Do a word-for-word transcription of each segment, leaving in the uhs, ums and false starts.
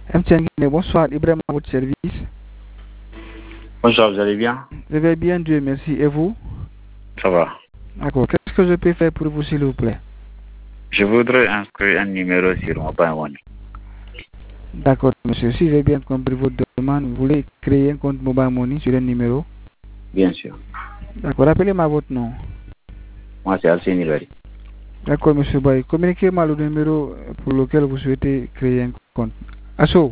M T N Guinée, bonsoir, Ibrahim à votre service. Bonsoir, vous allez bien? Je vais bien, Dieu merci. Et vous? Ça va. D'accord. Qu'est-ce que je peux faire pour vous, s'il vous plaît? Je voudrais inscrire un numéro sur Mobile Money. D'accord, monsieur. Si j'ai bien compris votre demande, vous voulez créer un compte Mobile Money sur un numéro? Bien sûr. D'accord. Rappelez-moi votre nom. Moi, c'est Alcine Ibari. D'accord, monsieur Baye. Communiquez-moi le numéro pour lequel vous souhaitez créer un compte. Asso.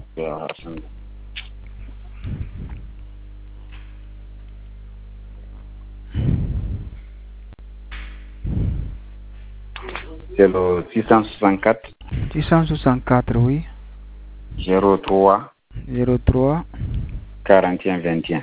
C'est le six cent soixante-quatre. six cent soixante-quatre, oui. zéro trois. zéro trois. quarante et un vingt et un.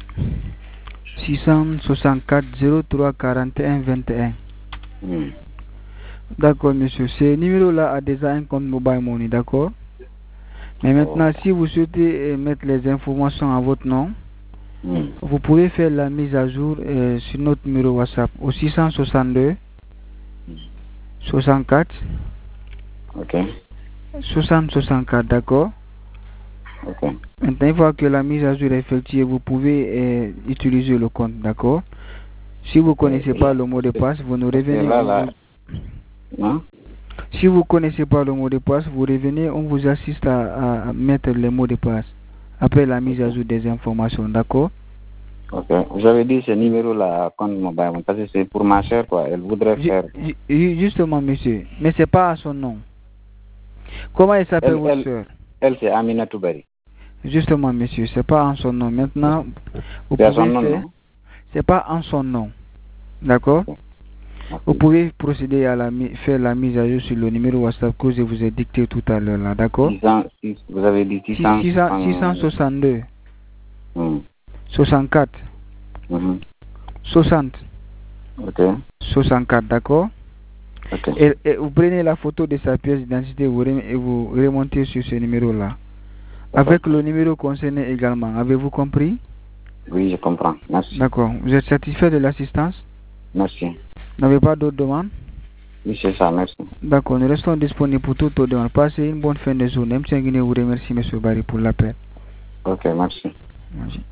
six cent soixante-quatre zéro trois quarante et un vingt et un. Hmm. D'accord, monsieur. Ce numéro-là a déjà un compte Mobile Money, d'accord? Mais maintenant, oh. si vous souhaitez euh, mettre les informations à votre nom, hmm. vous pouvez faire la mise à jour euh, sur notre numéro WhatsApp au six cent soixante-deux soixante-quatre. Ok. soixante soixante-quatre, d'accord? Ok. Maintenant, une fois que la mise à jour est effectuée, vous pouvez euh, utiliser le compte, d'accord? Si vous ne connaissez pas le mot de passe, vous nous revenez. Là, là. Non? Si vous ne connaissez pas le mot de passe, vous revenez, on vous assiste à, à mettre les mots de passe après la mise à jour des informations, d'accord? Ok. Vous avez dit ce numéro-là, compte mobile, parce que c'est pour ma soeur, quoi. Elle voudrait Ju faire. Justement, monsieur, mais ce n'est pas à son nom. Comment elle s'appelle, votre elle, soeur? Elle, c'est Amina Toubari. Justement, monsieur, ce n'est pas en son nom. Maintenant, vous pouvez son nom, faire. Ce n'est pas en son nom. D'accord? Okay. Vous pouvez procéder à la faire la mise à jour sur le numéro WhatsApp que je vous ai dicté tout à l'heure, là, d'accord? Vous avez dit six cents, six cent soixante-deux. Mm. soixante-quatre. Mm-hmm. soixante. Ok. soixante-quatre, d'accord? Okay. Et, et vous prenez la photo de sa pièce d'identité et vous remontez sur ce numéro-là. Avec le numéro concerné également. Avez-vous compris? Oui, je comprends. Merci. D'accord. Vous êtes satisfait de l'assistance? Merci. Vous n'avez pas d'autres demandes? Oui, c'est ça, merci. D'accord, nous restons disponibles pour toutes vos demandes. Passez une bonne fin de journée. M. Guinée vous remercie, M. Barry, pour l'appel. Ok, merci. Merci.